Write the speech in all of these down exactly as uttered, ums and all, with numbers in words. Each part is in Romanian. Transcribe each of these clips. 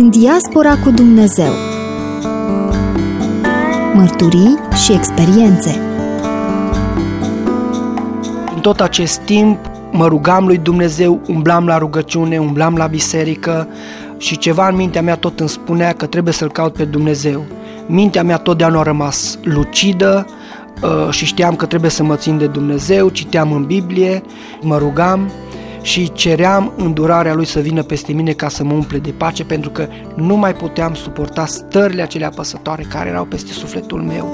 În diaspora cu Dumnezeu. Mărturii și experiențe. În tot acest timp mă rugam lui Dumnezeu, umblam la rugăciune, umblam la biserică și ceva în mintea mea tot îmi spunea că trebuie să-L caut pe Dumnezeu. Mintea mea totdeauna a rămas lucidă și știam că trebuie să mă țin de Dumnezeu, citeam în Biblie, mă rugam și ceream îndurarea Lui să vină peste mine ca să mă umple de pace, pentru că nu mai puteam suporta stările acelea apăsătoare care erau peste sufletul meu.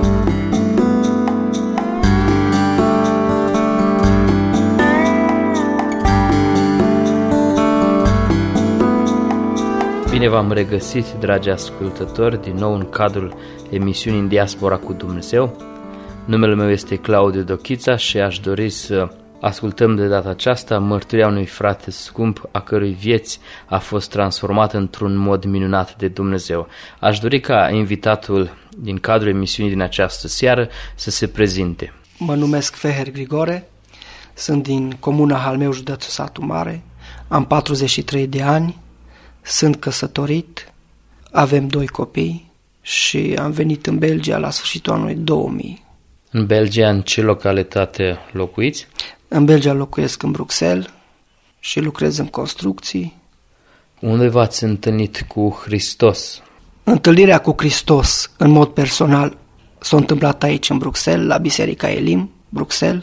Bine v-am regăsit, dragi ascultători, din nou în cadrul emisiunii În diaspora cu Dumnezeu. Numele meu este Claudiu Dochița și aș dori să ascultăm de data aceasta mărturia unui frate scump a cărui vieți a fost transformat într-un mod minunat de Dumnezeu. Aș dori ca invitatul din cadrul emisiunii din această seară să se prezinte. Mă numesc Feher Grigore, sunt din comuna Halmeu, județul Satu Mare, am patruzeci și trei de ani, sunt căsătorit, avem doi copii și am venit în Belgia la sfârșitul anului două mii. În Belgia, în ce localitate locuiți? În Belgia locuiesc în Bruxelles și lucrez în construcții. Unde v-ați întâlnit cu Hristos? Întâlnirea cu Hristos, în mod personal, s-a întâmplat aici în Bruxelles, la Biserica Elim, Bruxelles,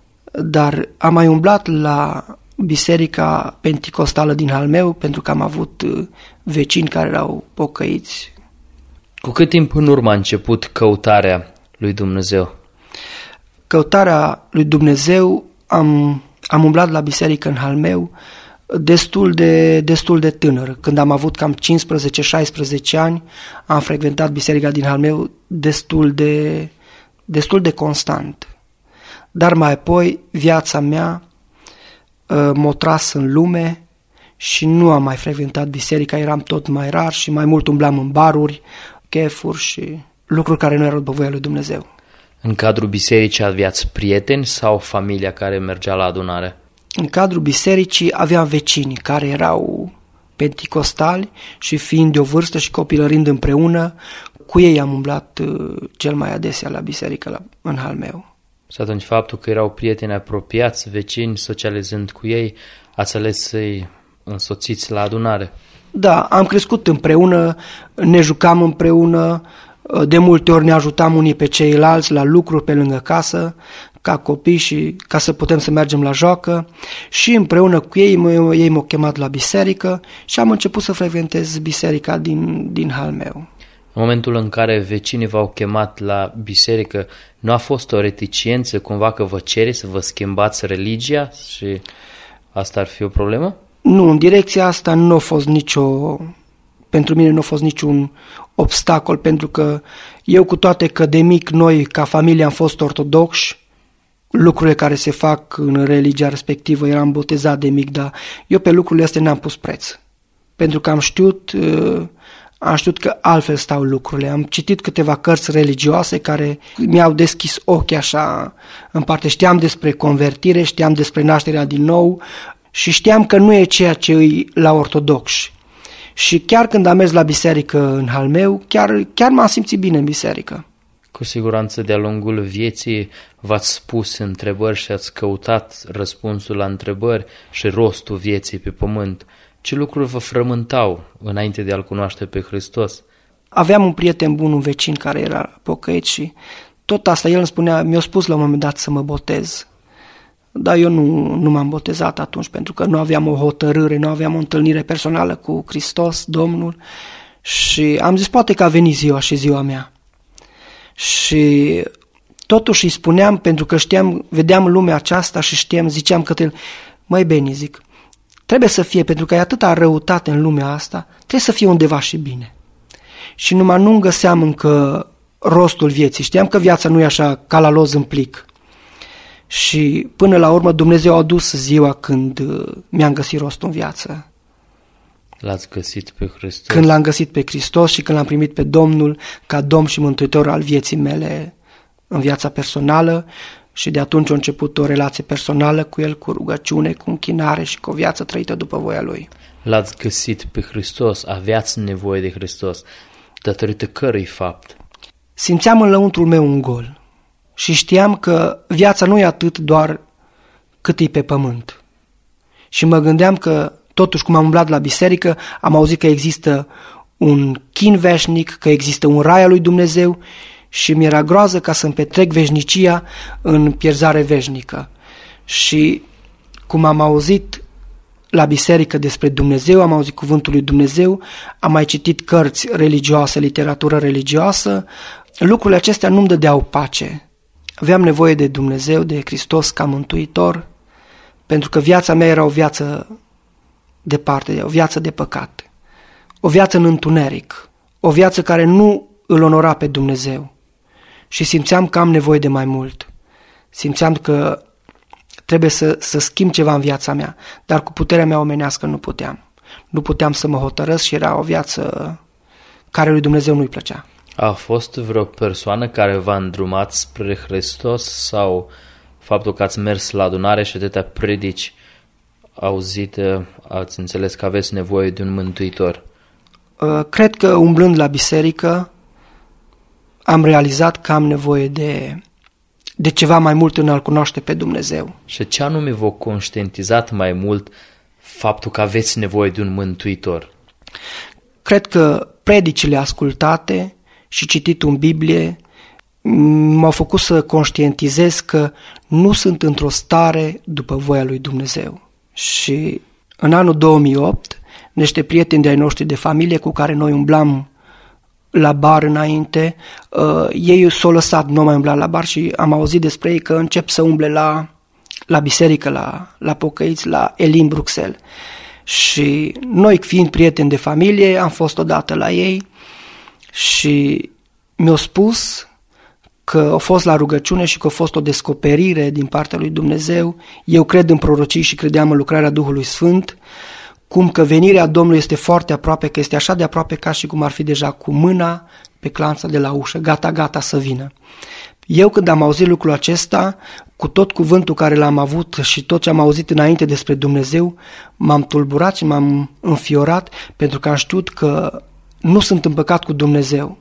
dar am mai umblat la Biserica Penticostală din Halmeu, pentru că am avut vecini care erau pocăiți. Cu cât timp în urmă a început căutarea lui Dumnezeu? Căutarea lui Dumnezeu, am, am umblat la biserică în Halmeu destul de, destul de tânăr. Când am avut cam cincisprezece șaisprezece ani, am frecventat biserica din Halmeu destul de, destul de constant. Dar mai apoi viața mea m-a tras în lume și nu am mai frecventat biserica, eram tot mai rar și mai mult umblam în baruri, chefuri și lucruri care nu erau după voia lui Dumnezeu. În cadrul bisericii aveați prieteni sau familia care mergea la adunare? În cadrul bisericii aveam vecini care erau penticostali și fiind de o vârstă și copilărind împreună, cu ei am umblat cel mai adesea la biserică la, în Halmeu. Și atunci faptul că erau prieteni apropiați, vecini, socializând cu ei, ați ales să-i însoțiți la adunare? Da, am crescut împreună, ne jucam împreună, de multe ori ne ajutam unii pe ceilalți la lucruri pe lângă casă, ca copii și ca să putem să mergem la joacă și împreună cu ei, ei m-au chemat la biserică și am început să frecventez biserica din, din Halmeu. În momentul în care vecinii v-au chemat la biserică, nu a fost o reticiență cumva că vă cere să vă schimbați religia și asta ar fi o problemă? Nu, în direcția asta nu a fost nicio... Pentru mine nu a fost niciun obstacol, pentru că eu, cu toate că de mic noi ca familie am fost ortodoxi, lucrurile care se fac în religia respectivă, eram botezat de mic, dar eu pe lucrurile astea n-am pus preț. Pentru că am știut, am știut că altfel stau lucrurile. Am citit câteva cărți religioase care mi-au deschis ochii așa în parte. Știam despre convertire, știam despre nașterea din nou și știam că nu e ceea ce îi la ortodoxi. Și chiar când am mers la biserică în Halmeu, chiar, chiar m-am simțit bine în biserică. Cu siguranță de-a lungul vieții v-ați spus întrebări și ați căutat răspunsul la întrebări și rostul vieții pe pământ. Ce lucruri vă frământau înainte de a-L cunoaște pe Hristos? Aveam un prieten bun, un vecin care era pocăit și tot asta el îmi spunea, mi-a spus la un moment dat să mă botez. Dar eu nu, nu m-am botezat atunci, pentru că nu aveam o hotărâre, nu aveam o întâlnire personală cu Hristos, Domnul, și am zis, poate că a venit ziua și ziua mea. Și totuși îi spuneam, pentru că știam, vedeam lumea aceasta și știam, ziceam că el, măi Beni, zic, trebuie să fie, pentru că e atâta răutate în lumea asta, trebuie să fie undeva și bine. Și numai nu-mi găseam încă rostul vieții, știam că viața nu e așa ca la loz în plic. Și până la urmă Dumnezeu a adus ziua când mi-am găsit rostul în viață. L-ați găsit pe Hristos? Când l-am găsit pe Hristos și când l-am primit pe Domnul ca Domn și Mântuitor al vieții mele în viața personală Și de atunci a început o relație personală cu el, cu rugăciune, cu închinare și cu o viață trăită după voia lui. L-ați găsit pe Hristos, aveați nevoie de Hristos, datorită cărui fapt? Simțeam în lăuntrul meu un gol și știam că viața nu e atât doar cât e pe pământ. Și mă gândeam că, totuși, cum am umblat la biserică, am auzit că există un chin veșnic, că există un rai al lui Dumnezeu și mi-era groază ca să-mi petrec veșnicia în pierzare veșnică. Și cum am auzit la biserică despre Dumnezeu, am auzit cuvântul lui Dumnezeu, am mai citit cărți religioase, literatură religioasă, lucrurile acestea nu-mi dădeau pace. Aveam nevoie de Dumnezeu, de Hristos ca mântuitor, pentru că viața mea era o viață departe, o viață de păcat, o viață în întuneric, o viață care nu îl onora pe Dumnezeu. Și simțeam că am nevoie de mai mult. Simțeam că trebuie să, să schimb ceva în viața mea, dar cu puterea mea omenească nu puteam. Nu puteam să mă hotărăsc și era o viață care lui Dumnezeu nu-i plăcea. A fost vreo persoană care v-a îndrumat spre Hristos sau faptul că ați mers la adunare și atâtea predici auzite, ați înțeles că aveți nevoie de un mântuitor? Cred că umblând la biserică am realizat că am nevoie de, de ceva mai mult în a-L cunoaște pe Dumnezeu. Și ce anume v-a conștientizat mai mult faptul că aveți nevoie de un mântuitor? Cred că predicile ascultate și cititul în Biblie m-au făcut să conștientizez că nu sunt într-o stare după voia lui Dumnezeu. Și în anul două mii opt, niște prieteni de-ai noștri de familie cu care noi umblam la bar înainte, uh, ei s-au lăsat, nu mai umbla la bar și am auzit despre ei că încep să umble la, la biserică, la, la pocăiți, la Elim Bruxelles. Și noi, fiind prieteni de familie, am fost odată la ei și mi-au spus că au fost la rugăciune și că a fost o descoperire din partea lui Dumnezeu. Eu cred în prorocii și credeam în lucrarea Duhului Sfânt, cum că venirea Domnului este foarte aproape, că este așa de aproape ca și cum ar fi deja cu mâna pe clanța de la ușă, gata, gata să vină. Eu când am auzit lucrul acesta, cu tot cuvântul care l-am avut și tot ce am auzit înainte despre Dumnezeu, m-am tulburat și m-am înfiorat pentru că am știut că nu sunt împăcat cu Dumnezeu.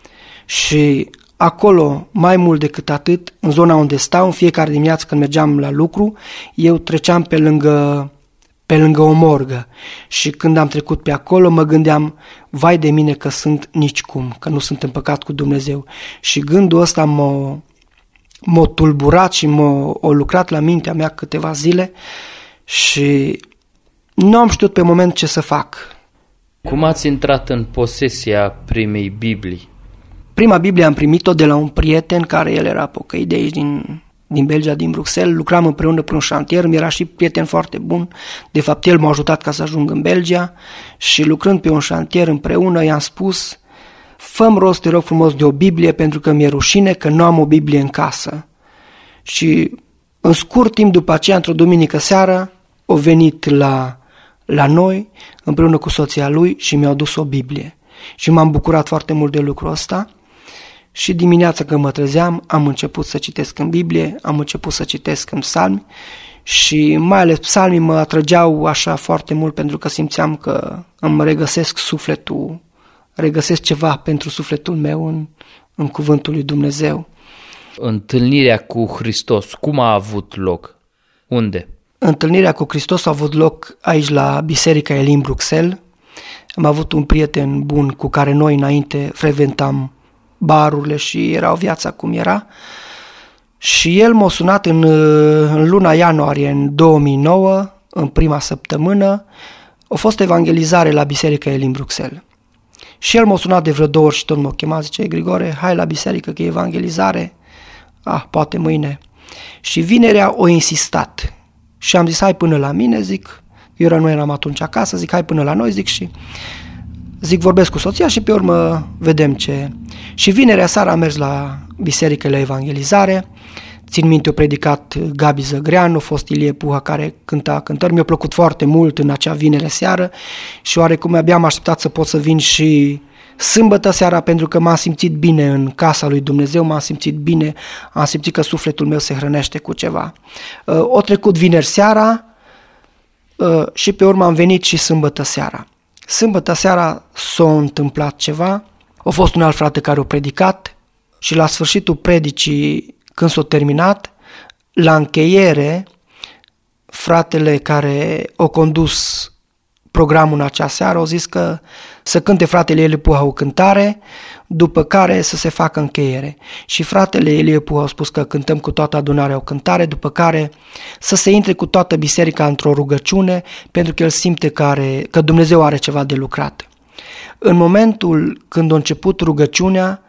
Și acolo, mai mult decât atât, în zona unde stau, în fiecare dimineață când mergeam la lucru, eu treceam pe lângă, pe lângă o morgă și când am trecut pe acolo mă gândeam, vai de mine că sunt nicicum, că nu sunt împăcat cu Dumnezeu. Și gândul ăsta m-a, m-a tulburat și m-a a lucrat la mintea mea câteva zile și nu am știut pe moment ce să fac. Cum ați intrat în posesia primei Biblii? Prima Biblie am primit-o de la un prieten care el era pocăit de aici din, din Belgia, din Bruxelles. Lucram împreună pe un șantier, mi era și prieten foarte bun. De fapt, el m-a ajutat ca să ajung în Belgia și lucrând pe un șantier împreună i-am spus: fă-mi rost, te rog frumos, de o Biblie pentru că mi-e rușine că nu am o Biblie în casă. Și în scurt timp după aceea, într-o duminică seară, a venit la, la noi împreună cu soția lui și mi-au dus o Biblie. Și m-am bucurat foarte mult de lucrul ăsta. Și dimineața când mă trezeam, am început să citesc în Biblie, am început să citesc în psalmi și mai ales psalmii mă atrăgeau așa foarte mult pentru că simțeam că îmi regăsesc sufletul, regăsesc ceva pentru sufletul meu în, în cuvântul lui Dumnezeu. Întâlnirea cu Hristos, cum a avut loc? Unde? Întâlnirea cu Hristos a avut loc aici la Biserica Elim Bruxelles. Am avut un prieten bun cu care noi înainte frecventam barurile și era o viața cum era. Și el m-a sunat în, în luna ianuarie în două mii nouă, în prima săptămână. A fost evangelizare la Biserica Elim Bruxelles. Și el m-a sunat de vreo două ori și tot m-a chemat, zice: Grigore, hai la biserică că e evangelizare. Ah, poate mâine. Și vinerea o insistat. Și am zis: hai până la mine, zic. Eu nu eram atunci acasă, zic: hai până la noi, zic, și zic, vorbesc cu soția și pe urmă vedem ce. Și vinerea seara am mers la biserică la evangelizare. Țin minte, o predicat Gabi Zăgreanu, a fost Ilie Puha care cânta cântări. Mi-a plăcut foarte mult în acea vinere seară și oarecum abia am așteptat să pot să vin și Sâmbătă seara, pentru că m-am simțit bine în casa lui Dumnezeu, m-am simțit bine, am simțit că sufletul meu se hrănește cu ceva. O trecut vineri seara și pe urmă am venit și sâmbătă seara. Sâmbătă seara s-a întâmplat ceva, a fost un alt frate care a predicat și la sfârșitul predicii, când s-a terminat, la încheiere, fratele care a condus programul în acea seară au zis că să cânte fratele Elie Puha o cântare, după care să se facă încheiere. Și fratele Elie Puha a spus că cântăm cu toată adunarea o cântare, după care să se intre cu toată biserica într-o rugăciune, pentru că el simte că, are, că Dumnezeu are ceva de lucrat. În momentul când a început rugăciunea,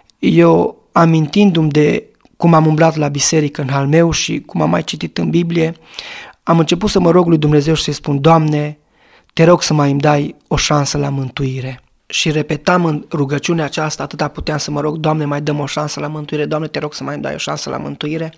eu, amintindu-mi de cum am umblat la biserică în hal meu și cum am mai citit în Biblie, am început să mă rog lui Dumnezeu și să-i spun: Doamne, te rog să mai îmi dai o șansă la mântuire. Și repetam în rugăciunea aceasta, atâta puteam să mă rog: Doamne, mai dăm o șansă la mântuire, Doamne, te rog să mai îmi dai o șansă la mântuire.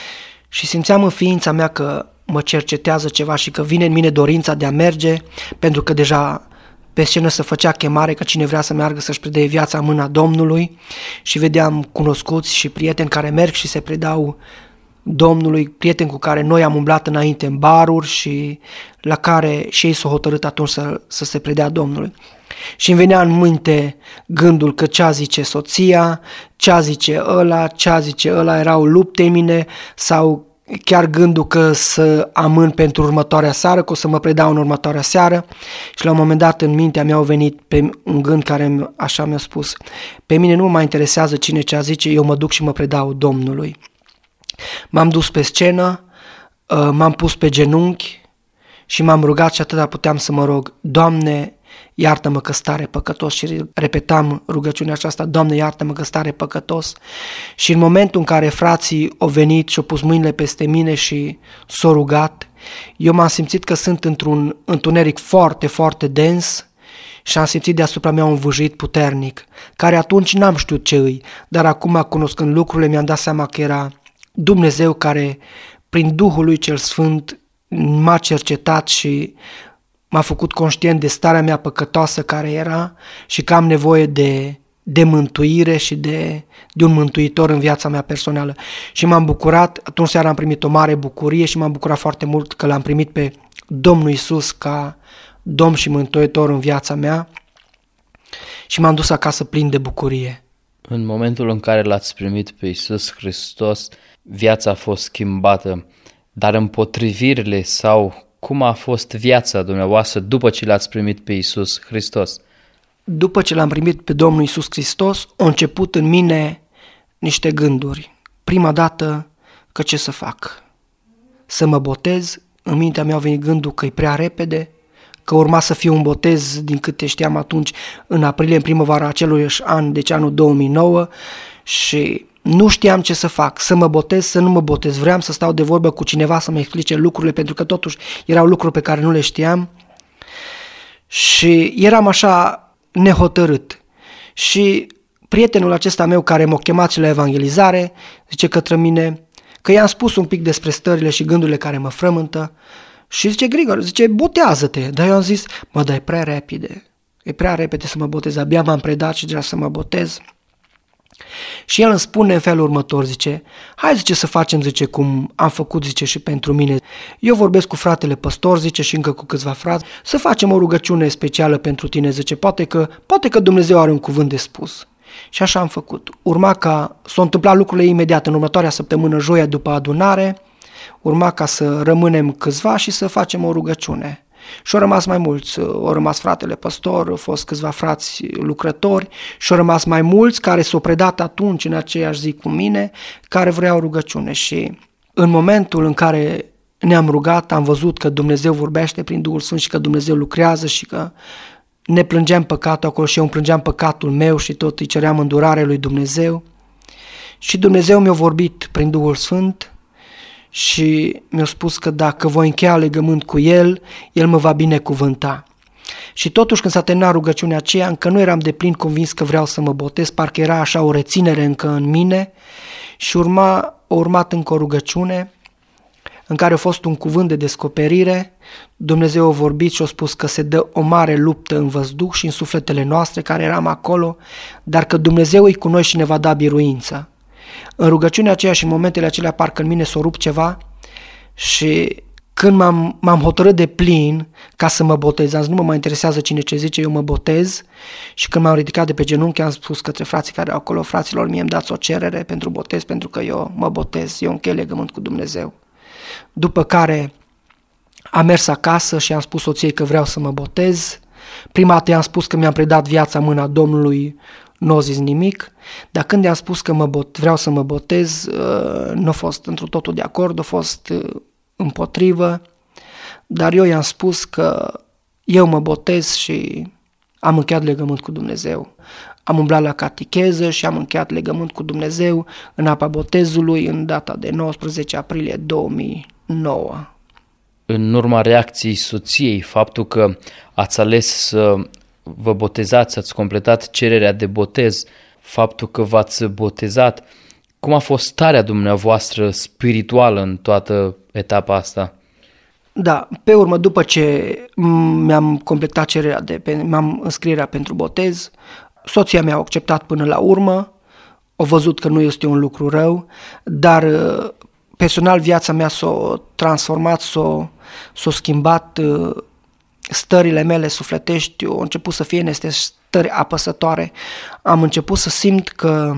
Și simțeam în ființa mea că mă cercetează ceva și că vine în mine dorința de a merge, pentru că deja pe scenă se făcea chemare că cine vrea să meargă să-și predeie viața în mâna Domnului și vedeam cunoscuți și prieteni care merg și se predau Domnului, prieteni cu care noi am umblat înainte în baruri și la care și ei s-au hotărât atunci să, să se predea Domnului. Și îmi venea în minte gândul că ce zice soția, ce zice ăla, ce zice ăla, erau lupte în mine, sau chiar gândul că să amân pentru următoarea seară, că o să mă predau în următoarea seară. Și la un moment dat în mintea mea au venit pe un gând care așa mi-a spus: pe mine nu mă mai interesează cine ce zice, eu mă duc și mă predau Domnului. M-am dus pe scenă, m-am pus pe genunchi și m-am rugat și atâta puteam să mă rog: Doamne, iartă-mă că stare păcătos. Și repetam rugăciunea aceasta: Doamne, iartă-mă că stare păcătos. Și în momentul în care frații au venit și au pus mâinile peste mine și s-au rugat, eu m-am simțit că sunt într-un întuneric foarte, foarte dens și am simțit deasupra mea un vâjit puternic, care atunci n-am știut ce îi, dar acum, cunoscând lucrurile, mi-am dat seama că era Dumnezeu care, prin Duhul lui cel Sfânt, m-a cercetat și m-a făcut conștient de starea mea păcătoasă care era și că am nevoie de, de mântuire și de, de un mântuitor în viața mea personală. Și m-am bucurat, atunci seara am primit o mare bucurie și m-am bucurat foarte mult că l-am primit pe Domnul Iisus ca Domn și Mântuitor în viața mea și m-am dus acasă plin de bucurie. În momentul în care l-ați primit pe Iisus Hristos, viața a fost schimbată, dar împotrivirile sau cum a fost viața dumneavoastră după ce l-ați primit pe Iisus Hristos? După ce l-am primit pe Domnul Iisus Hristos, au început în mine niște gânduri. Prima dată, că ce să fac? Să mă botez? În mintea mea a venit gândul că e prea repede, că urma să fie un botez, din câte știam atunci, în aprilie, în primăvara acelui an, deci anul două mii nouă, și nu știam ce să fac, să mă botez, să nu mă botez. Vreau să stau de vorbă cu cineva să mă explice lucrurile, pentru că totuși erau lucruri pe care nu le știam și eram așa nehotărât. Și prietenul acesta meu care m-a chemat și la evangelizare zice către mine că i-am spus un pic despre stările și gândurile care mă frământă și zice: Grigor, zice, botează-te. Dar eu am zis: mă, dar e prea repede, e prea repede să mă botez, abia m-am predat și deja să mă botez. Și el îmi spune în felul următor, zice: hai, zice, să facem, zice, cum am făcut, zice, și pentru mine. Eu vorbesc cu fratele păstor, zice, și încă cu câțiva frați, să facem o rugăciune specială pentru tine, zice, poate că, poate că Dumnezeu are un cuvânt de spus. Și așa am făcut. Urma ca, s-au întâmplat lucrurile imediat, în următoarea săptămână, joia după adunare, urma ca să rămânem câțiva și să facem o rugăciune. Și au rămas mai mulți, au rămas fratele păstor, au fost câțiva frați lucrători și au rămas mai mulți care s-au predat atunci în aceeași zi cu mine, care vreau rugăciune. Și în momentul în care ne-am rugat, am văzut că Dumnezeu vorbește prin Duhul Sfânt și că Dumnezeu lucrează și că ne plângeam păcatul acolo și eu îmi plângeam păcatul meu și tot îi ceream îndurare lui Dumnezeu. Și Dumnezeu mi-a vorbit prin Duhul Sfânt și mi-a spus că dacă voi încheia legământ cu El, El mă va binecuvânta. Și totuși când s-a terminat rugăciunea aceea, încă nu eram de plin convins că vreau să mă botez, parcă era așa o reținere încă în mine și urma, a urmat încă o rugăciune în care a fost un cuvânt de descoperire. Dumnezeu a vorbit și a spus că se dă o mare luptă în văzduh și în sufletele noastre care eram acolo, dar că Dumnezeu e cu noi și ne va da biruință. În rugăciunea aceea și în momentele acelea parcă în mine s-o rup ceva și când m-am, m-am hotărât de plin ca să mă botez, am zis, nu mă mai interesează cine ce zice, eu mă botez. Și când m-am ridicat de pe genunchi, am spus către frații care erau acolo, fraților, mie îmi dați o cerere pentru botez, pentru că eu mă botez, eu închei legământ cu Dumnezeu. După care am mers acasă și am spus soției că vreau să mă botez. Prima dată i-am spus că mi-am predat viața în mâna Domnului, n-o zis nimic, dar când i-am spus că mă bot, vreau să mă botez, nu a fost întru totul de acord, a fost împotrivă, dar eu i-am spus că eu mă botez și am încheiat legământ cu Dumnezeu. Am umblat la catecheză și am încheiat legământ cu Dumnezeu în apa botezului în data de nouăsprezece aprilie două mii nouă. În urma reacției soției, faptul că ați ales să vă botezați, ați completat cererea de botez, faptul că v-ați botezat, cum a fost starea dumneavoastră spirituală în toată etapa asta? Da, pe urmă, după ce mi-am completat cererea de, mi-am înscrierea pentru botez, soția mea a acceptat până la urmă, a văzut că nu este un lucru rău, dar personal viața mea s-a transformat, s-a, s-a schimbat, stările mele sufletești au început să fie niște stări apăsătoare. Am început să simt că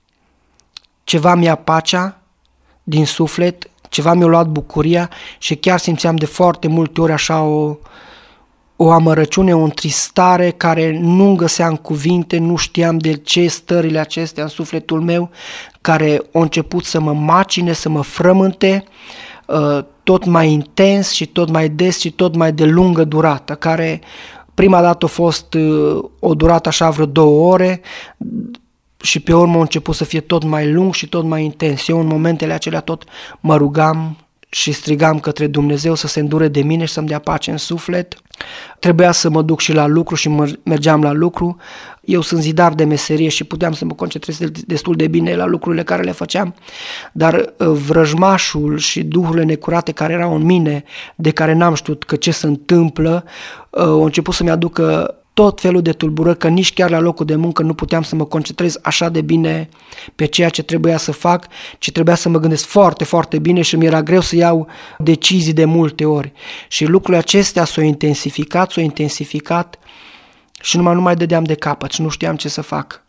ceva mi-a pacea din suflet, ceva mi-a luat bucuria și chiar simțeam de foarte multe ori așa o, o amărăciune, o întristare care nu găseam cuvinte, nu știam de ce stările acestea în sufletul meu, care au început să mă macine, să mă frământe, tot mai intens și tot mai des și tot mai de lungă durată, care prima dată a fost o durată așa vreo două ore și pe urmă a început să fie tot mai lung și tot mai intens. Eu în momentele acelea tot mă rugam și strigam către Dumnezeu să se îndure de mine și să-mi dea pace în suflet. Trebuia să mă duc și la lucru și mergeam la lucru. Eu sunt zidar de meserie și puteam să mă concentrez destul de bine la lucrurile care le făceam, dar vrăjmașul și duhurile necurate care erau în mine, de care n-am știut că ce se întâmplă, au început să-mi aducă tot felul de tulburări, că nici chiar la locul de muncă nu puteam să mă concentrez așa de bine pe ceea ce trebuia să fac, ci trebuia să mă gândesc foarte, foarte bine și mi-era greu să iau decizii de multe ori. Și lucrurile acestea s-au intensificat, s-au intensificat și numai nu mai dădeam de capăt și nu știam ce să fac.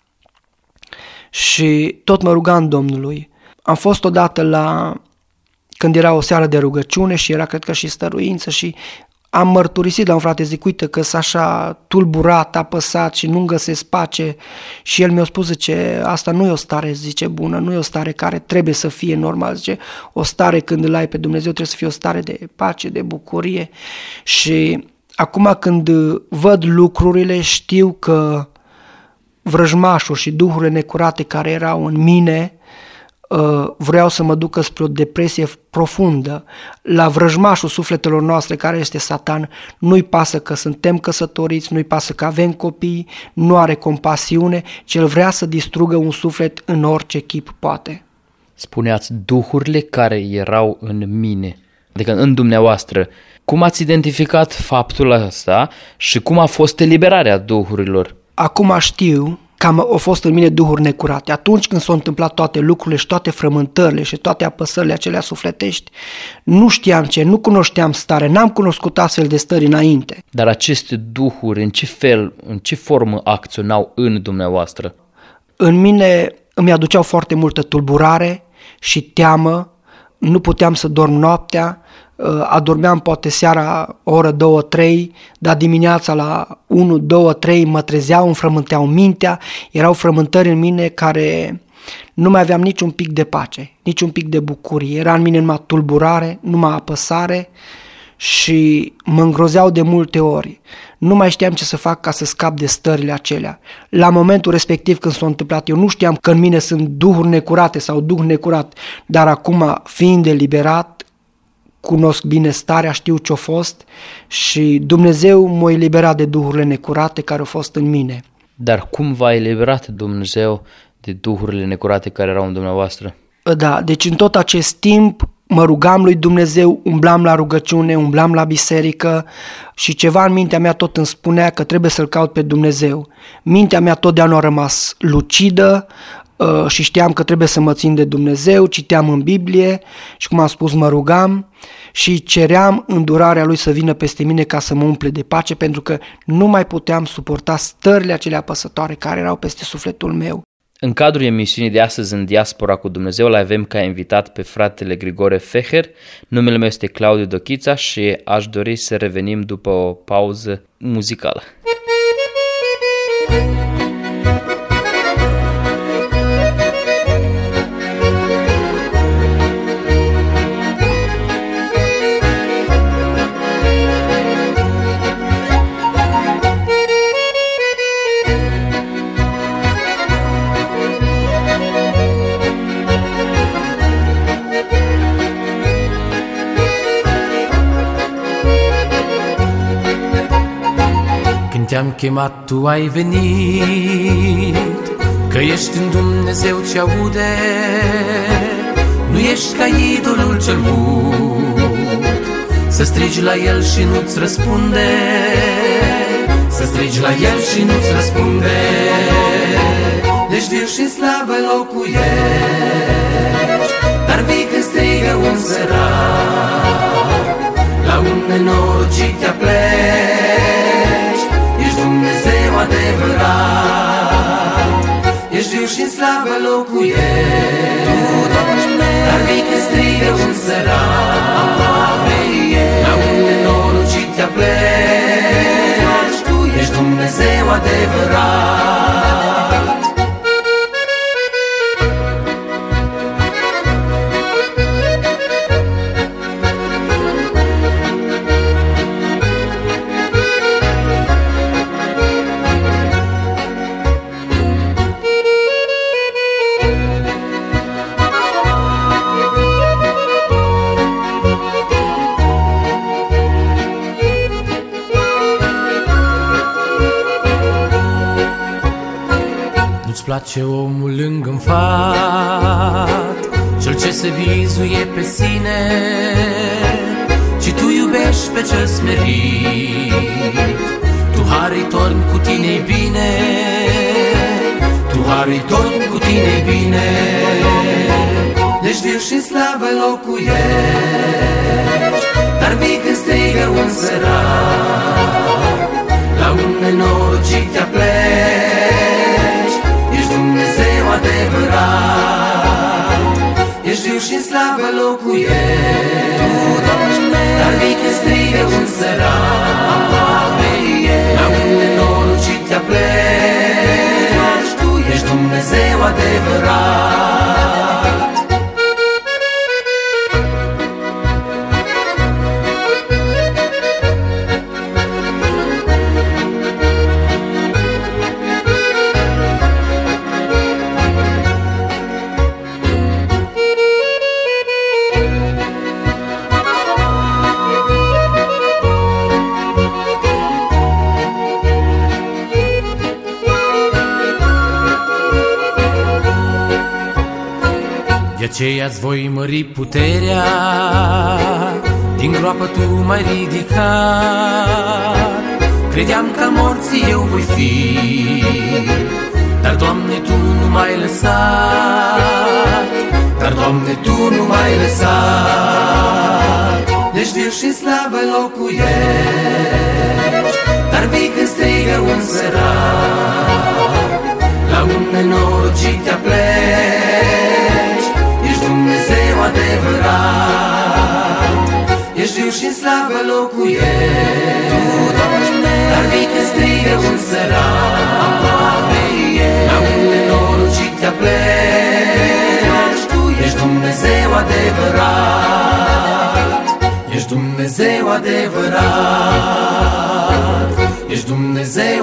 Și tot mă rugam Domnului. Am fost odată la, când era o seară de rugăciune și era cred că și stăruință și am mărturisit la un frate, zic, uite că s-a așa tulburat, apăsat și nu-mi găsesc pace și el mi-a spus, zice, asta nu e o stare, zice, bună, nu e o stare care trebuie să fie normal, zice, o stare când îl ai pe Dumnezeu trebuie să fie o stare de pace, de bucurie și acum când văd lucrurile știu că vrăjmașul și duhurile necurate care erau în mine vreau să mă ducă spre o depresie profundă. La vrăjmașul sufletelor noastre, care este Satan, nu-i pasă că suntem căsătoriți, nu-i pasă că avem copii, nu are compasiune, ci el vrea să distrugă un suflet în orice chip poate. Spuneați duhurile care erau în mine, adică în dumneavoastră. Cum ați identificat faptul ăsta și cum a fost eliberarea duhurilor? Acum știu că au fost în mine duhuri necurate. Atunci când s-au întâmplat toate lucrurile și toate frământările și toate apăsările acelea sufletești, nu știam ce, nu cunoșteam stare, n-am cunoscut astfel de stări înainte. Dar aceste duhuri, în ce fel, în ce formă acționau în dumneavoastră? În mine îmi aduceau foarte multă tulburare și teamă, nu puteam să dorm noaptea, adormeam poate seara o oră, două, trei, dar dimineața la unu, doi, trei mă trezeau, îmi frământeau mintea, erau frământări în mine care nu mai aveam niciun pic de pace, niciun pic de bucurie, era în mine numai tulburare, numai apăsare și mă îngrozeau de multe ori. Nu mai știam ce să fac ca să scap de stările acelea. La momentul respectiv când s-a întâmplat, eu nu știam că în mine sunt duhuri necurate sau duh necurat, dar acum, fiind eliberat, cunosc bine starea, știu ce-a fost și Dumnezeu m-a eliberat de duhurile necurate care au fost în mine. Dar cum v-a eliberat Dumnezeu de duhurile necurate care erau în dumneavoastră? Da, deci în tot acest timp, mă rugam lui Dumnezeu, umblam la rugăciune, umblam la biserică și ceva în mintea mea tot îmi spunea că trebuie să-L caut pe Dumnezeu. Mintea mea totdeauna a rămas lucidă și știam că trebuie să mă țin de Dumnezeu, citeam în Biblie și, cum am spus, mă rugam și ceream îndurarea Lui să vină peste mine ca să mă umple de pace, pentru că nu mai puteam suporta stările acelea apăsătoare care erau peste sufletul meu. În cadrul emisiunii de astăzi în Diaspora cu Dumnezeu îl avem ca invitat pe fratele Grigore Feher. Numele meu este Claudiu Dochița și aș dori să revenim după o pauză muzicală. Te-am chemat, tu ai venit, că ești în Dumnezeu ce aude, nu ești ca idolul cel mut, să strigi la El și nu-ți răspunde, să strigi la El și nu-ți răspunde. Deci viu și slavă locuiești, dar vii când strigă un sărac, la un nenorocit te apleci. Dumnezeu adevărat, ești viu și în slavă locuiești, dar vii când strigă un sărac, la un nenorocit te apleci, ești Dumnezeu adevărat. Place omul îngânfat, cel ce se bizuie pe sine, ci tu iubești pe cel smerit. Tu hari torni cu tine bine, tu hari torni cu tine bine. Deci viu și în slavă locuiești, dar vii când strigă un sărac, la un nenorocit te apleci. Dumnezeu adevărat, ești viu și în slavă locuiești, dar vii când strigă un sărac, la un nenorocit te apleci, ești Dumnezeu adevărat. De aceea-ți voi mări puterea, din groapă tu m-ai ridicat. Credeam că al morții eu voi fi, dar Doamne tu nu m-ai lăsat, dar Doamne tu nu m-ai lăsat. Deci viu și în slavă locuiești, dar vii când strigă un sărac, la un nenorocit te apleci. Ești Dumnezeu adevărat, ești viu și în slavă locuiești, dar vii când strigă un sărac, la un nenorocit te apleci. Ești Dumnezeu adevărat, ești Dumnezeu adevărat, ești Dumnezeu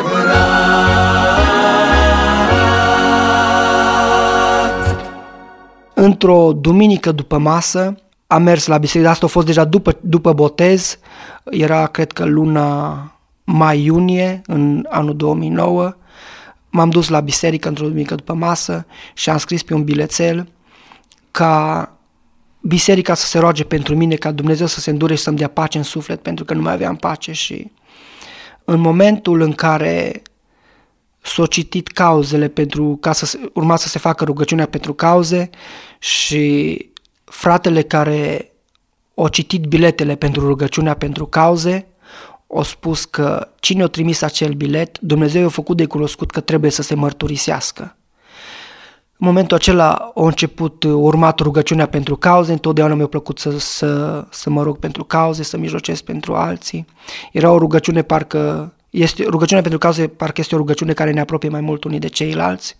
adevărat. Într-o duminică după masă am mers la biserică, asta a fost deja după, după botez, era cred că luna mai-iunie în anul două mii nouă. M-am dus la biserică într-o duminică după masă și am scris pe un bilețel ca biserica să se roage pentru mine ca Dumnezeu să se îndure și să-mi dea pace în suflet, pentru că nu mai aveam pace. Și în momentul în care s-au citit cauzele pentru ca să urma să se facă rugăciunea pentru cauze și fratele care a citit biletele pentru rugăciunea pentru cauze a spus că cine a trimis acel bilet, Dumnezeu a făcut de cunoscut că trebuie să se mărturisească. În momentul acela a început urmat rugăciunea pentru cauze, întotdeauna mi-a plăcut să, să, să mă rog pentru cauze, să mijlocesc pentru alții. Era o rugăciune parcă, este, rugăciunea pentru cauze parcă este o rugăciune care ne apropie mai mult unii de ceilalți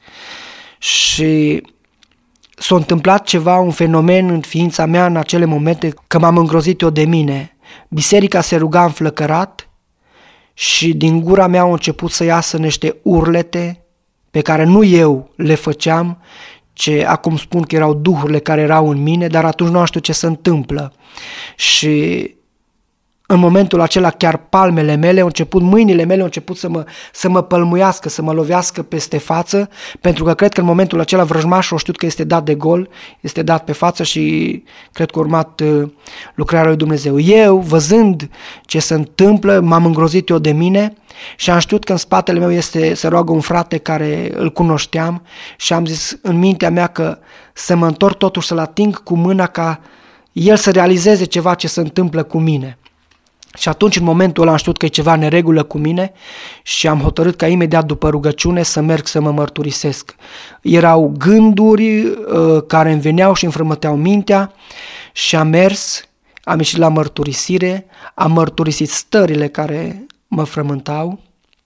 și s-a întâmplat ceva, un fenomen în ființa mea în acele momente că m-am îngrozit eu de mine. Biserica se ruga înflăcărat și din gura mea au început să iasă niște urlete pe care nu eu le făceam, ce acum spun că erau duhurile care erau în mine, dar atunci nu știu ce se întâmplă. Și în momentul acela chiar palmele mele au început, mâinile mele au început să mă, să mă pălmuiască, să mă lovească peste față, pentru că cred că în momentul acela vrăjmașul a știut că este dat de gol, este dat pe față și cred că a urmat uh, lucrarea lui Dumnezeu. Eu, văzând ce se întâmplă, m-am îngrozit eu de mine și am știut că în spatele meu este să roagă un frate care îl cunoșteam și am zis în mintea mea că să mă întorc totuși să-l ating cu mâna ca el să realizeze ceva ce se întâmplă cu mine. Și atunci, în momentul ăla, am știut că e ceva neregulă cu mine și am hotărât ca imediat după rugăciune să merg să mă mărturisesc. Erau gânduri uh, care îmi veneau și îmi frământeau mintea și am mers, am ieșit la mărturisire, am mărturisit stările care mă frământau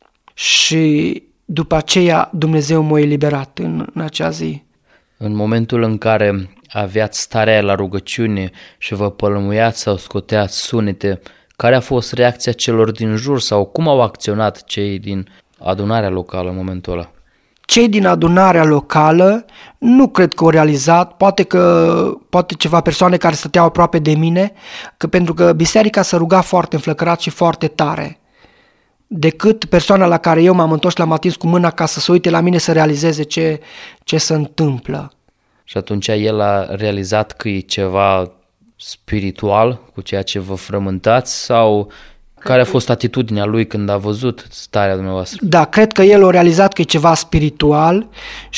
și după aceea Dumnezeu m-a eliberat în, în acea zi. În momentul în care aveați starea la rugăciune și vă pălmuiați sau scoteați sunete, care a fost reacția celor din jur sau cum au acționat cei din adunarea locală în momentul ăla? Cei din adunarea locală nu cred că au realizat, poate că poate ceva persoane care stăteau aproape de mine, că pentru că biserica se ruga foarte înflăcărat și foarte tare, decât persoana la care eu m-am întors, l-am atins cu mâna ca să se uite la mine să realizeze ce, ce se întâmplă. Și atunci el a realizat că e ceva spiritual cu ceea ce vă frământați sau care a fost atitudinea lui când a văzut starea dumneavoastră? Da, cred că el a realizat că e ceva spiritual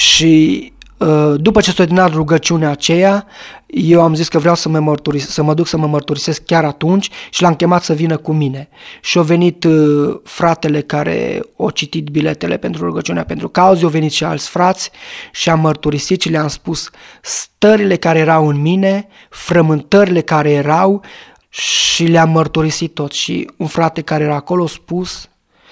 și după ce s-a terminat rugăciunea aceea, eu am zis că vreau să mă, mărturis- să mă duc să mă mărturisesc chiar atunci și l-am chemat să vină cu mine. Și a venit uh, fratele care a citit biletele pentru rugăciunea pentru cauze, au venit și alți frați și am mărturisit și le-am spus stările care erau în mine, frământările care erau și le-am mărturisit tot. Și un frate care era acolo a spus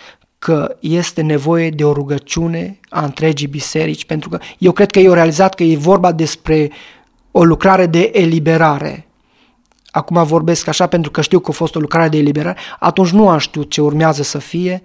că este nevoie de o rugăciune a întregii biserici, pentru că eu cred că ei au realizat că e vorba despre o lucrare de eliberare. Acum vorbesc așa pentru că știu că a fost o lucrare de eliberare, atunci nu am știut ce urmează să fie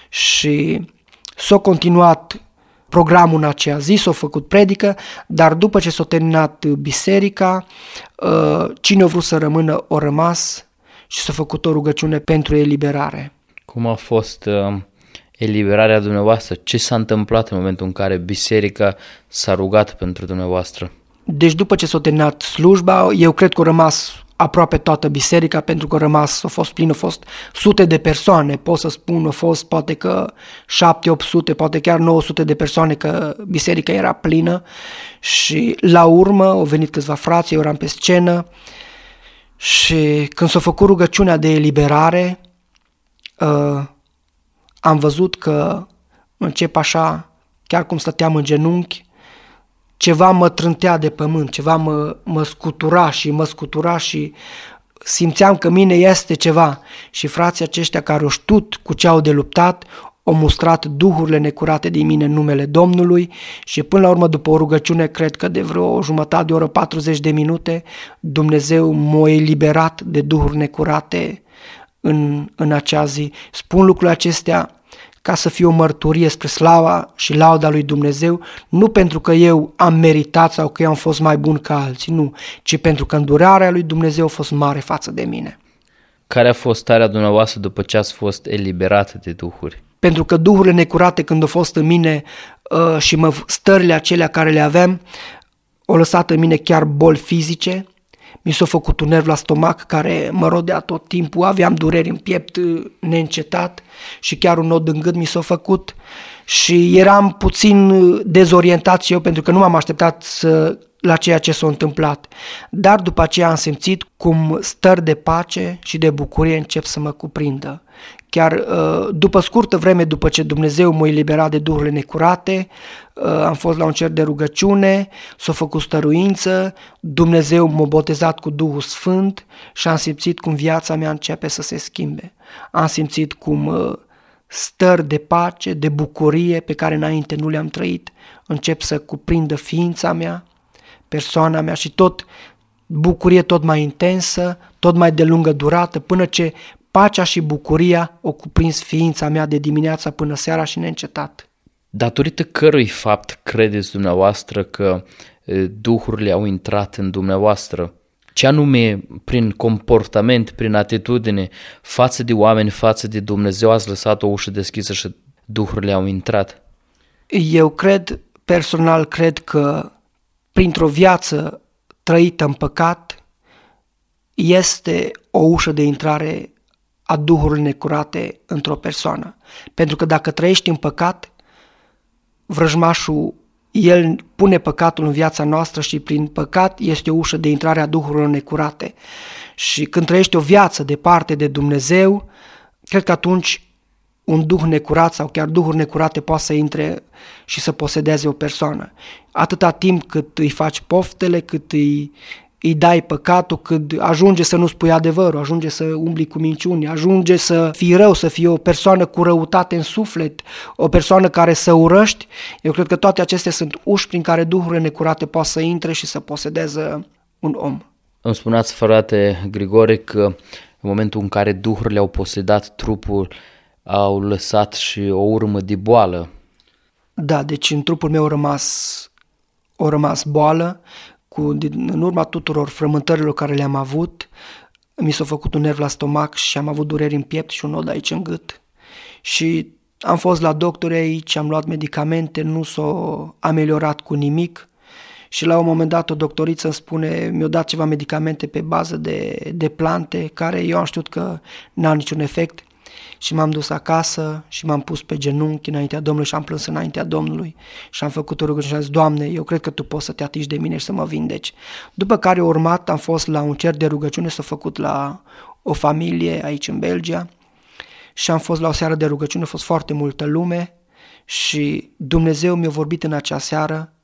și s-a continuat programul în aceea zi, s-a făcut predică, dar după ce s-a terminat biserica, cine a vrut să rămână, a rămas și s-a făcut o rugăciune pentru eliberare. Cum a fost uh, eliberarea dumneavoastră? Ce s-a întâmplat în momentul în care biserica s-a rugat pentru dumneavoastră? Deci după ce s-a terminat slujba, eu cred că a rămas aproape toată biserica, pentru că a rămas, a fost plin, a fost sute de persoane, pot să spun, a fost poate că șapte opt sute, poate chiar nouă sute de persoane, că biserica era plină și la urmă au venit câțiva frați, eu eram pe scenă și când s-a făcut rugăciunea de eliberare, uh, am văzut că încep așa, chiar cum stăteam în genunchi, ceva mă trântea de pământ, ceva mă, mă scutura și mă scutura și simțeam că mine este ceva. Și frații aceștia care au știut cu ce au de luptat, au mustrat duhurile necurate din mine în numele Domnului și până la urmă, după o rugăciune, cred că de vreo jumătate de oră, patruzeci de minute, Dumnezeu m-a eliberat de duhuri necurate în, în acea zi. Spun lucrurile acestea ca să fie o mărturie spre slava și lauda lui Dumnezeu, nu pentru că eu am meritat sau că eu am fost mai bun ca alții, nu, ci pentru că îndurarea lui Dumnezeu a fost mare față de mine. Care a fost starea dumneavoastră după ce ați fost eliberat de duhuri? Pentru că duhurile necurate când au fost în mine uh, și mă, stările acelea care le aveam, au lăsat în mine chiar boli fizice, mi s-a făcut un nerv la stomac care mă rodea tot timpul, aveam dureri în piept neîncetat și chiar un nod în gât mi s-a făcut și eram puțin dezorientat și eu pentru că nu m-am așteptat să, la ceea ce s-a întâmplat. Dar după aceea am simțit cum stări de pace și de bucurie încep să mă cuprindă. Chiar după scurtă vreme după ce Dumnezeu m-a eliberat de duhurile necurate, am fost la un cer de rugăciune, s-a făcut stăruință, Dumnezeu m-a botezat cu Duhul Sfânt și am simțit cum viața mea începe să se schimbe. Am simțit cum stări de pace, de bucurie pe care înainte nu le-am trăit încep să cuprindă ființa mea, persoana mea și tot bucurie tot mai intensă, tot mai de lungă durată, până ce pacea și bucuria o cuprins ființa mea de dimineața până seara și neîncetat. Datorită cărui fapt credeți dumneavoastră că duhurile au intrat în dumneavoastră? Ce anume prin comportament, prin atitudine, față de oameni, față de Dumnezeu ați lăsat o ușă deschisă și duhurile au intrat? Eu cred, personal cred că printr-o viață trăită în păcat este o ușă de intrare a duhurilor necurate într-o persoană. Pentru că dacă trăiești în păcat, vrăjmașul, el pune păcatul în viața noastră și prin păcat este o ușă de intrare a duhurilor necurate. Și când trăiești o viață departe de Dumnezeu, cred că atunci un duh necurat sau chiar duhuri necurate poate să intre și să posedeze o persoană. Atâta timp cât îi faci poftele, cât îi, îi dai păcatul, cât ajunge să nu spui adevărul, ajunge să umbli cu minciuni, ajunge să fii rău, să fii o persoană cu răutate în suflet, o persoană care să urăști. Eu cred că toate acestea sunt uși prin care duhurile necurate poate să intre și să posedeze un om. Îmi spuneați, frate Grigore, că în momentul în care duhurile au posedat trupul, au lăsat și o urmă de boală. Da, deci în trupul meu a rămas, a rămas boală, cu, în urma tuturor frământărilor care le-am avut, mi s-a făcut un nerv la stomac și am avut dureri în piept și un nod aici în gât. Și am fost la doctori aici, am luat medicamente, nu s-a ameliorat cu nimic și la un moment dat o doctoriță îmi spune, mi-a dat ceva medicamente pe bază de, de plante, care eu am știut că n-au niciun efect. Și m-am dus acasă și m-am pus pe genunchi înaintea Domnului și am plâns înaintea Domnului și am făcut o rugăciune și am zis, Doamne, eu cred că Tu poți să te atingi de mine și să mă vindeci. După care a urmat, am fost la un cer de rugăciune, s-a făcut la o familie aici în Belgia și am fost la o seară de rugăciune, a fost foarte multă lume și Dumnezeu mi-a vorbit în acea seară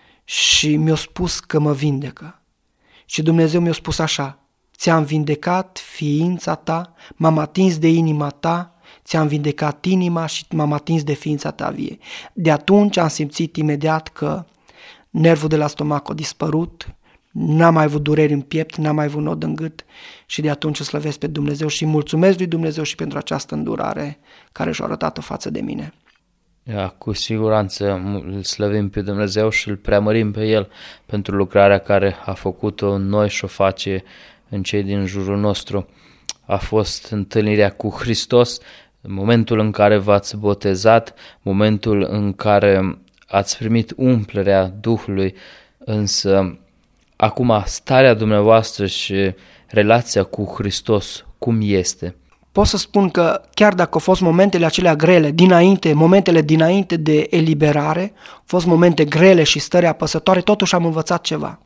și mi-a spus că mă vindecă. Și Dumnezeu mi-a spus așa, ți-am vindecat ființa ta, m-am atins de inima ta, ți-am vindecat inima și m-am atins de ființa ta vie. De atunci am simțit imediat că nervul de la stomac a dispărut, n-am mai avut dureri în piept, n-am mai avut nod în gât și de atunci îl slăvesc pe Dumnezeu și mulțumesc lui Dumnezeu și pentru această îndurare care și-a arătat-o față de mine. Ja, cu siguranță îl slăvim pe Dumnezeu și îl preamărim pe El pentru lucrarea care a făcut-o în noi și o face în cei din jurul nostru. A fost întâlnirea cu Hristos, în momentul în care v-ați botezat, momentul în care ați primit umplerea Duhului, însă acum starea dumneavoastră și relația cu Hristos, cum este? Pot să spun că chiar dacă au fost momentele acelea grele, dinainte, momentele dinainte de eliberare, au fost momente grele și stări apăsătoare, totuși am învățat ceva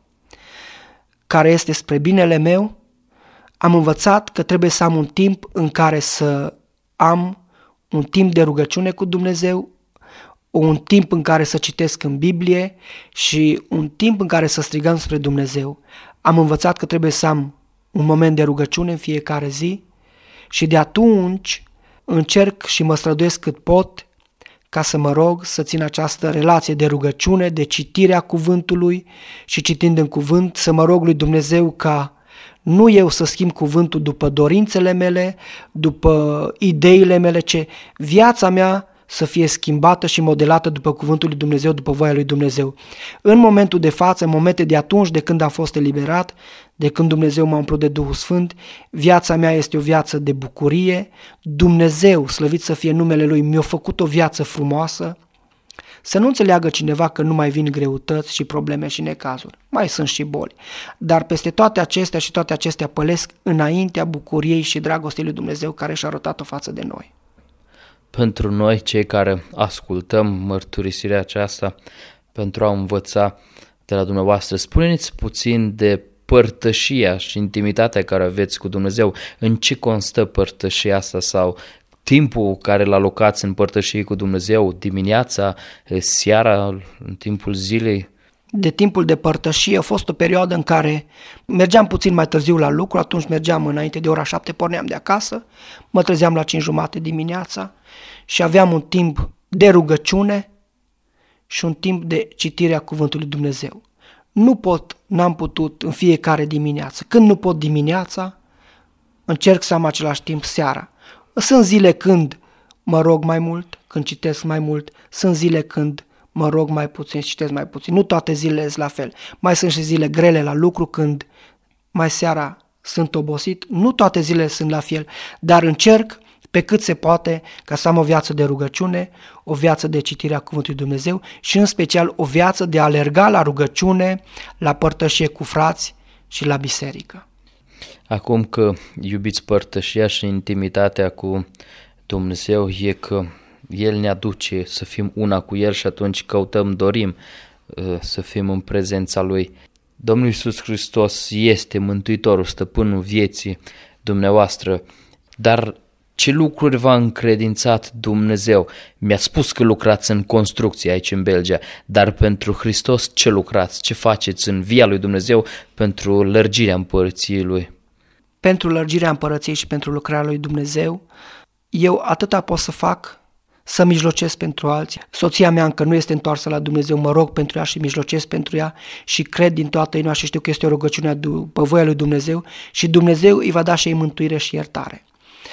care este spre binele meu. Am învățat că trebuie să am un timp în care să am un timp de rugăciune cu Dumnezeu, un timp în care să citesc în Biblie și un timp în care să strigăm spre Dumnezeu. Am învățat că trebuie să am un moment de rugăciune în fiecare zi și de atunci încerc și mă străduiesc cât pot ca să mă rog să țin această relație de rugăciune, de citirea cuvântului și citind în cuvânt să mă rog lui Dumnezeu ca nu eu să schimb cuvântul după dorințele mele, după ideile mele, ci viața mea să fie schimbată și modelată după cuvântul lui Dumnezeu, după voia lui Dumnezeu. În momentul de față, în momente de atunci, de când am fost eliberat, de când Dumnezeu m-a umplut de Duhul Sfânt, viața mea este o viață de bucurie. Dumnezeu, slăvit să fie numele Lui, mi-a făcut o viață frumoasă. Să nu înțeleagă cineva că nu mai vin greutăți și probleme și necazuri. Mai sunt și boli. Dar peste toate acestea și toate acestea pălesc înaintea bucuriei și dragostei lui Dumnezeu care și-a arătat-o față de noi. Pentru noi, cei care ascultăm mărturisirea aceasta, pentru a învăța de la dumneavoastră, spuneți puțin de părtășia și intimitatea care aveți cu Dumnezeu. În ce constă părtășia asta sau timpul care îl alocați în părtășie cu Dumnezeu, dimineața, seara, în timpul zilei? De timpul de părtășie a fost o perioadă în care mergeam puțin mai târziu la lucru, atunci mergeam înainte de ora șapte, porneam de acasă, mă trezeam la cinci jumate dimineața și aveam un timp de rugăciune și un timp de citire a Cuvântului Dumnezeu. Nu pot, n-am putut în fiecare dimineață. Când nu pot dimineața, încerc să am același timp seara. Sunt zile când mă rog mai mult, când citesc mai mult, sunt zile când mă rog mai puțin și citesc mai puțin. Nu toate zilele sunt la fel. Mai sunt și zile grele la lucru când mai seara sunt obosit. Nu toate zilele sunt la fel, dar încerc pe cât se poate ca să am o viață de rugăciune, o viață de citire a Cuvântului Dumnezeu și în special o viață de a alerga la rugăciune, la părtășie cu frați și la biserică. Acum că iubiți părtășia și intimitatea cu Dumnezeu, e că El ne aduce să fim una cu El și atunci căutăm, dorim să fim în prezența Lui. Domnul Iisus Hristos este Mântuitorul, Stăpânul vieții dumneavoastră, dar ce lucruri v-a încredințat Dumnezeu? Mi-a spus că lucrați în construcție aici în Belgia, dar pentru Hristos ce lucrați? Ce faceți în via lui Dumnezeu pentru lărgirea împărăției Lui? Pentru lărgirea împărăției și pentru lucrarea lui Dumnezeu, eu atâta pot să fac, să mijlocesc pentru alții. Soția mea încă nu este întoarsă la Dumnezeu, mă rog pentru ea și mijlocesc pentru ea și cred din toată inima și știu că este o rugăciune după voia lui Dumnezeu și Dumnezeu îi va da și ei mântuire și iertare.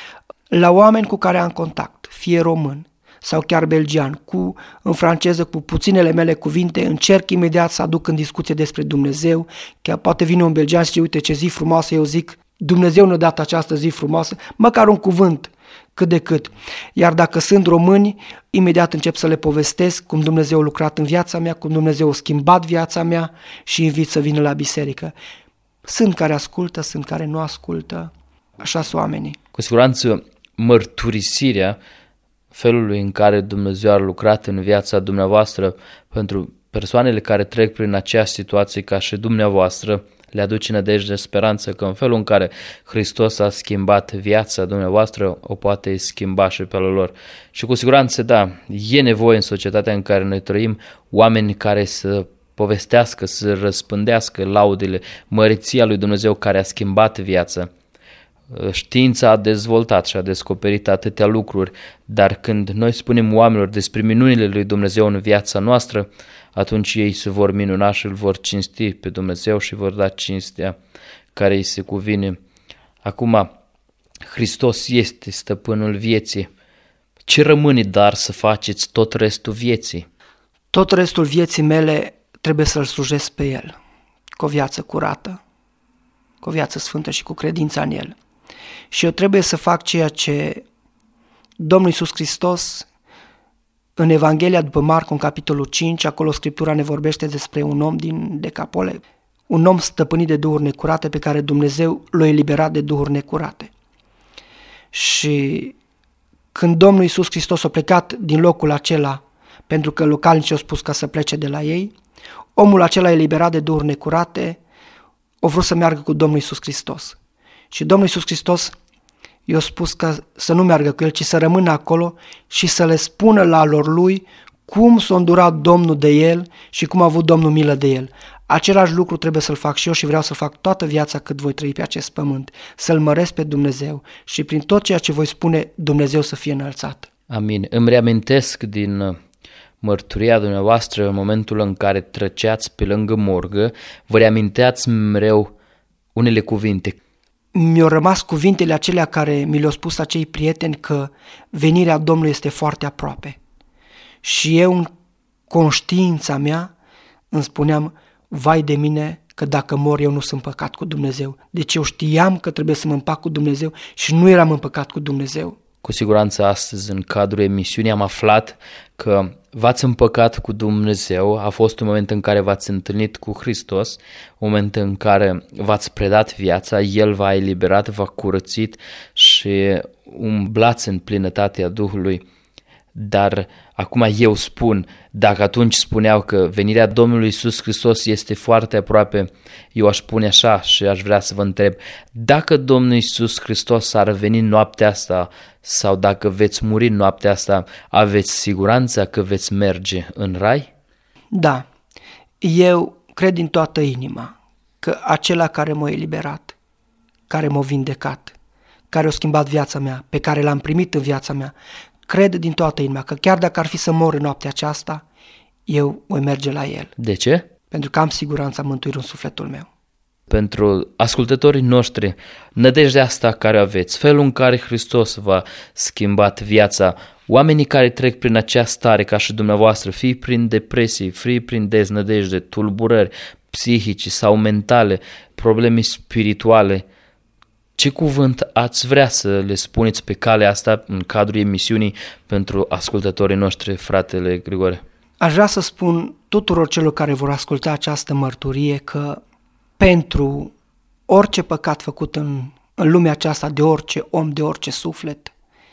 La oameni cu care am contact, fie român sau chiar belgian, cu, în franceză, cu puținele mele cuvinte, încerc imediat să aduc în discuție despre Dumnezeu, chiar poate vine un belgian și zice, uite ce zi frumoasă, eu zic, Dumnezeu ne-a dat această zi frumoasă, măcar un cuvânt, cât de cât. Iar dacă sunt români, imediat încep să le povestesc cum Dumnezeu a lucrat în viața mea, cum Dumnezeu a schimbat viața mea și invit să vină la biserică. Sunt care ascultă, sunt care nu ascultă, așa sunt oamenii. Cu siguranță mărturisirea felului în care Dumnezeu a lucrat în viața dumneavoastră pentru persoanele care trec prin aceeași situație ca și dumneavoastră le aduce nădejde, speranță că în felul în care Hristos a schimbat viața dumneavoastră o poate schimba și pe ale lor. Și cu siguranță, da, e nevoie în societatea în care noi trăim oameni care să povestească, să răspândească laudele, măreția lui Dumnezeu care a schimbat viața. Știința a dezvoltat și a descoperit atâtea lucruri, dar când noi spunem oamenilor despre minunile lui Dumnezeu în viața noastră, atunci ei se vor minuna și îl vor cinsti pe Dumnezeu și vor da cinstea care îi se cuvine. Acum, Hristos este stăpânul vieții. Ce rămâne dar să faceți tot restul vieții? Tot restul vieții mele trebuie să-L slujesc pe El, cu o viață curată, cu o viață sfântă și cu credința în El. Și eu trebuie să fac ceea ce Domnul Iisus Hristos în Evanghelia după Marcu, în capitolul cinci, acolo Scriptura ne vorbește despre un om din Decapole, un om stăpânit de duhuri necurate pe care Dumnezeu l-a eliberat de duhuri necurate. Și când Domnul Iisus Hristos a plecat din locul acela, pentru că localnicii au spus ca să plece de la ei, omul acela eliberat de duhuri necurate a vrut să meargă cu Domnul Iisus Hristos. Și Domnul Iisus Hristos i-a spus că să nu meargă cu el, ci să rămână acolo și să le spună la lor lui cum s-a îndurat Domnul de el și cum a avut Domnul milă de el. Același lucru trebuie să-l fac și eu și vreau să fac toată viața cât voi trăi pe acest pământ, să-L măresc pe Dumnezeu și prin tot ceea ce voi spune, Dumnezeu să fie înălțat. Amin. Îmi reamintesc din mărturia dumneavoastră în momentul în care trăceați pe lângă morgă, vă reaminteați mereu unele cuvinte. Mi-au rămas cuvintele acelea care mi le-au spus acei prieteni că venirea Domnului este foarte aproape. Și eu, în conștiința mea, îmi spuneam, vai de mine că dacă mor eu nu sunt păcat cu Dumnezeu. Deci eu știam că trebuie să mă împac cu Dumnezeu și nu eram în păcat cu Dumnezeu. Cu siguranță astăzi, în cadrul emisiunii, am aflat că v-ați împăcat cu Dumnezeu, a fost un moment în care v-ați întâlnit cu Hristos, un moment în care v-ați predat viața, El v-a eliberat, v-a curățit și umblați în plinătatea Duhului. Dar acum eu spun, dacă atunci spuneau că venirea Domnului Iisus Hristos este foarte aproape, eu aș spune așa și aș vrea să vă întreb, dacă Domnul Iisus Hristos ar veni noaptea asta sau dacă veți muri noaptea asta, aveți siguranța că veți merge în rai? Da, eu cred din toată inima că acela care m-a eliberat, care m-a vindecat, care a schimbat viața mea, pe care l-am primit în viața mea, cred din toată inima că chiar dacă ar fi să mor în noaptea aceasta, eu voi merge la El. De ce? Pentru că am siguranța mântuirii în sufletul meu. Pentru ascultătorii noștri, nădejdea asta care o aveți, felul în care Hristos v-a schimbat viața, oamenii care trec prin acea stare ca și dumneavoastră, fie prin depresii, fie prin deznădejde, tulburări psihice sau mentale, probleme spirituale, ce cuvânt ați vrea să le spuneți pe calea asta în cadrul emisiunii pentru ascultătorii noștri, fratele Grigore? Aș vrea să spun tuturor celor care vor asculta această mărturie că pentru orice păcat făcut în, în lumea aceasta de orice om, de orice suflet,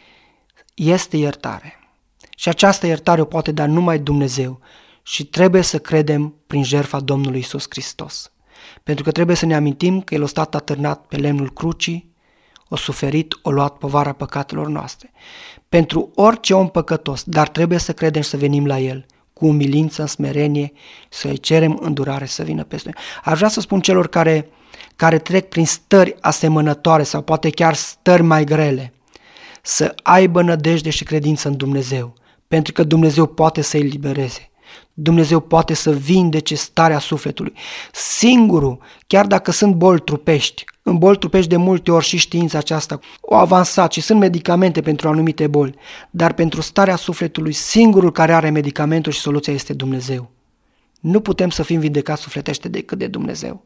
este iertare. Și această iertare o poate da numai Dumnezeu și trebuie să credem prin jertfa Domnului Iisus Hristos. Pentru că trebuie să ne amintim că El a stat atârnat pe lemnul crucii, a suferit, a luat povara păcatelor noastre. Pentru orice om păcătos, dar trebuie să credem și să venim la El, cu umilință, în smerenie, să-i cerem îndurare să vină peste noi. Aș vrea să spun celor care, care trec prin stări asemănătoare sau poate chiar stări mai grele, să aibă nădejde și credință în Dumnezeu, pentru că Dumnezeu poate să-i elibereze. Dumnezeu poate să vindece starea sufletului. Singurul, chiar dacă sunt boli trupești, în boli trupești de multe ori și știința aceasta o avansat și sunt medicamente pentru anumite boli, dar pentru starea sufletului, singurul care are medicamentul și soluția este Dumnezeu. Nu putem să fim vindecați sufletește decât de Dumnezeu.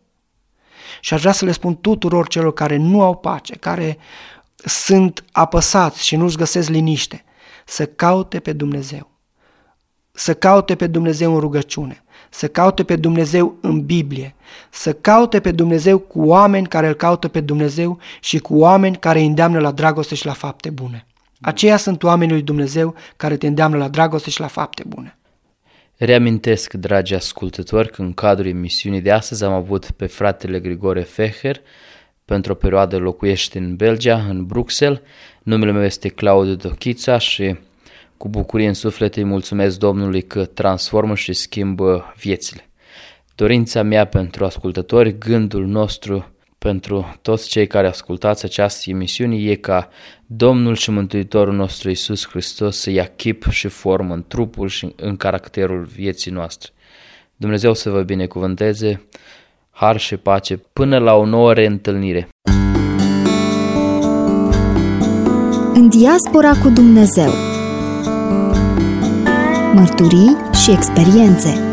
Și aș vrea să le spun tuturor celor care nu au pace, care sunt apăsați și nu-și găsesc liniște, să caute pe Dumnezeu. Să caute pe Dumnezeu în rugăciune, să caute pe Dumnezeu în Biblie, să caute pe Dumnezeu cu oameni care îl caută pe Dumnezeu și cu oameni care îi îndeamnă la dragoste și la fapte bune. Aceia sunt oamenii lui Dumnezeu care te îndeamnă la dragoste și la fapte bune. Reamintesc, dragi ascultători, că în cadrul emisiunii de astăzi am avut pe fratele Grigore Feher. Pentru o perioadă locuiește în Belgia, în Bruxelles. Numele meu este Claudiu Dochița și cu bucurie în suflet îi mulțumesc Domnului că transformă și schimbă viețile. Dorința mea pentru ascultători, gândul nostru pentru toți cei care ascultați această emisiune e ca Domnul și Mântuitorul nostru Iisus Hristos să ia chip și formă în trupul și în caracterul vieții noastre. Dumnezeu să vă binecuvânteze, har și pace, până la o nouă reîntâlnire. În diaspora cu Dumnezeu. Mărturii și experiențe.